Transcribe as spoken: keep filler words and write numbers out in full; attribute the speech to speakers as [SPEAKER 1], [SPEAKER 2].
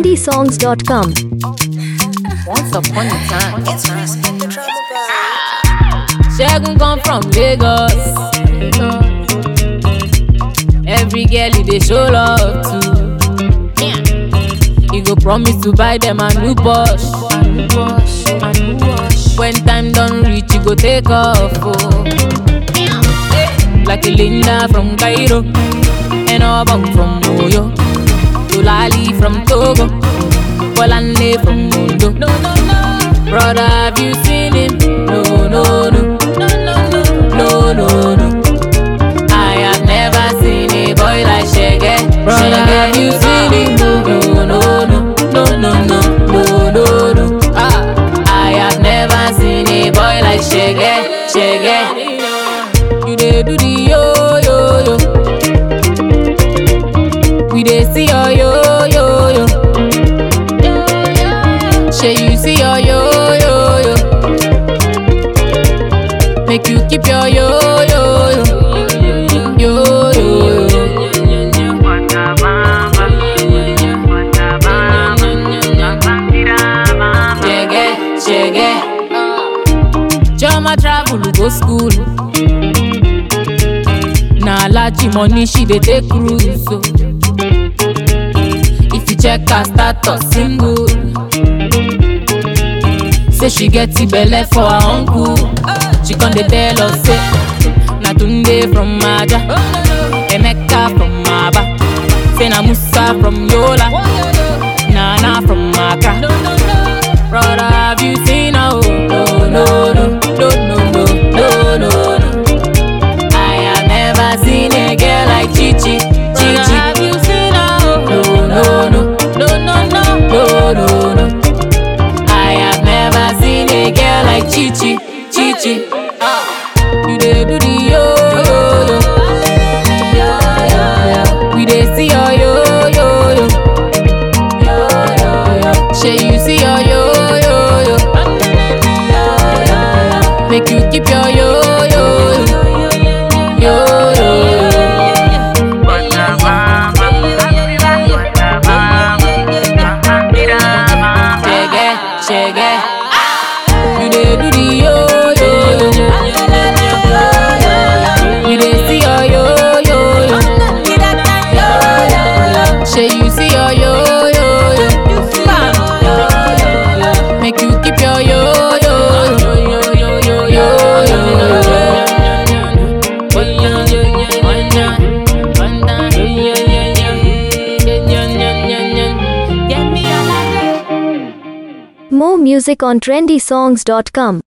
[SPEAKER 1] trendy songs dot com.
[SPEAKER 2] Once upon a time, Segun come from Lagos. Every girl he dey show love to. He go promise to buy them a new Porsche. When time done reach, he go take off. Oh. Like a Linda from Cairo, and Obam from Oyo, Tulali from Togo, Bolande from Mundo. No, no, no. Brother, have you seen him? No, no, no. No, no, no. No, no, no. I have never seen a boy like Shege. Brother, have you seen him? No, no, no. No, no, no. No, no, no. Ah, I have never seen a boy like Shege. Shege. You dey do the yo, yo, yo. We dey see your yo, yo, yo. Shey you see your yo, yo, yo. Make you keep your yo, yo, yo. Yo, yo, yo. Shege, shege. Choma travel go school. Na large money she dey take cruise. So. If you check her status single, say she get the belle for her uncle. She con dey tell us say na Tunde from Maja, Emeka from Aba, say na Musa from Yola, Nana from Accra. Brother, have you seen her? Oh, no, no, no, no, no, no, no, no, no. I have never seen a girl like Chichi. Chichi, have you seen her? Oh, no, no, no, no, no, no, no, no. I have never seen a girl like Chichi. Chichi, ah, you dey do the yo, yo, yo. We dey see your yo, yo, yo. Shey you see your yo, yo, yo. Make you keep your yo, yo, yo, yo, yo. Shege, shege. You dey do the yo, yo, yo. We dey see your yo, yo, yo. Shey you see your yo, yo, yo. Make you keep your yo, yo, yo, yo, yo, yo, yo, yo.
[SPEAKER 1] More music on trendy songs dot com.